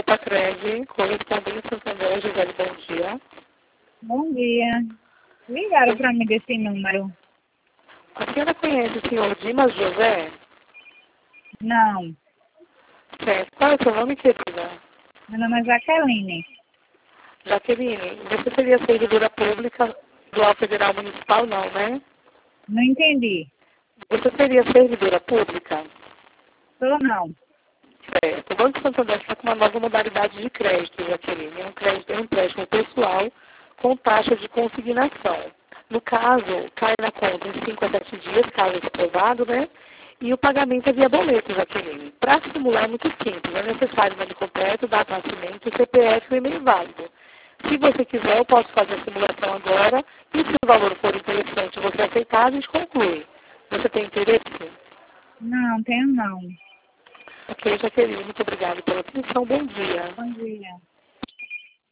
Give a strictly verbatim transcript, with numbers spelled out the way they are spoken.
Cred, correspondente Santander, Gisele, bom dia. Bom dia. Ligaram para mim desse número? A senhora conhece o senhor Dimas José? Não. Certo. Qual é o seu nome, querida? Meu nome é Jaqueline. Jaqueline, você seria servidora pública do A Federal Municipal, não, né? Não entendi. Você seria servidora pública? Sou não. Certo. O Banco Santander está com uma nova modalidade de crédito, Jaqueline. É um crédito, é um empréstimo pessoal com taxa de consignação. No caso, cai na conta em cinco a sete dias, caso aprovado, né? E o pagamento é via boleto, Jaqueline. Para simular é muito simples. É necessário nome completo, data de nascimento, C P F e e-mail válido. Se você quiser, eu posso fazer a simulação agora. E se o valor for interessante e você aceitar, a gente conclui. Você tem interesse? Não, tenho não. Ok, Jaqueline, muito obrigada pela atenção. Bom dia. Bom dia.